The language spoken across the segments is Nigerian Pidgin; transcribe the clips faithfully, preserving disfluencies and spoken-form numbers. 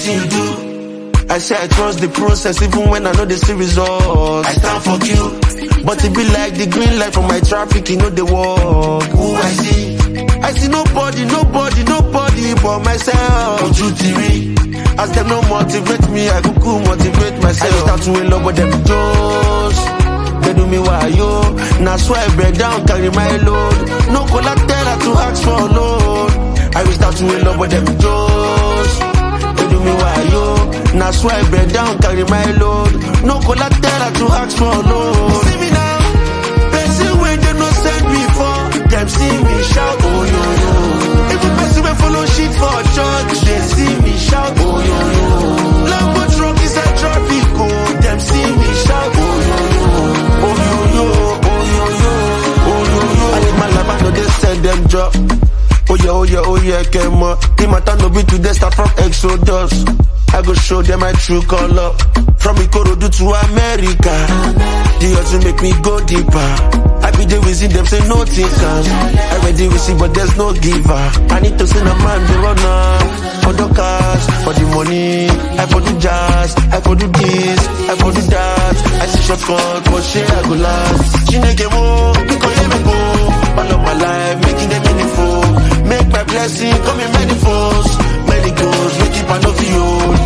Waiting you do. I say I trust the process even when I know the see results. I stand for you, but it be like the green light from my traffic, you know the walk. Who I see? I see nobody, nobody, nobody but myself. Ojutiri. As them no motivate me, I go cool motivate myself. I start to in love with them toes. They do me why yo. Now swear break down, carry my load. No collateral to ask for loan. I will start to in love with them toes. They do me why yo. Now swear break down, carry my load. No collateral to ask for loan. See me now, person when they no send me for. Them see me shout, oh yo yo. Every person will follow shit for church. They see me shout, oh yo yo. Lambo truck is a traffic, oh. Them see me shout, oh yo yo. Oh yo yo, oh yo yo, oh yo yo. I need my life, I know they send them drop. Oh yeah, oh yeah, oh yeah, came up. The matter no be today, start from Exodus. I go show them my true color. From Ikorodu to America. The hustle make me go deeper. I be there with them, say no thinkers. I ready receive, but there's no giver. I need to send a man the runner. For the cars, for the money. I for the jazz, I for the this, I for the that. I see shortcut, but shit I go last. Chineke mo, because you me go. All of my life, making them meaningful. Make my blessing come in many folds. Many goals, make it part of you.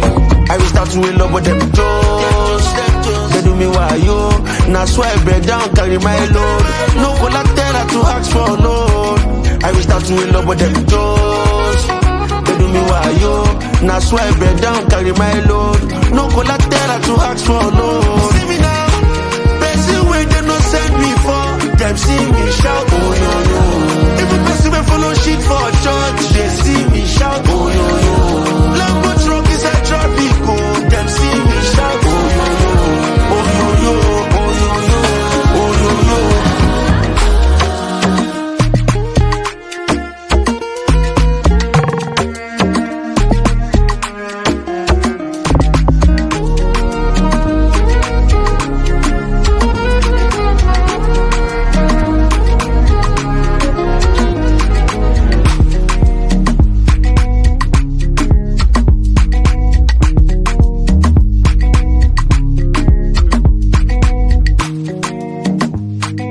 I will start to in love with them toes. They do me why yo. Now swear break down, carry my load. No collateral to ask for loan. I will start to in love with them toes. They do me why yo. Now swear break down, carry my load. No collateral to ask for loan. See me now, person where they no send me for. Them see me shout, oh yo yo. Every person will follow shit for church. They see me shout, oh yo yo. Lambo truck is a traffic, oh. Them see me shout, oh yo yo. Oh yo yo, oh yo yo, oh yo yo.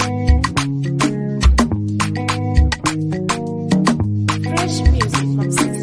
Fresh music from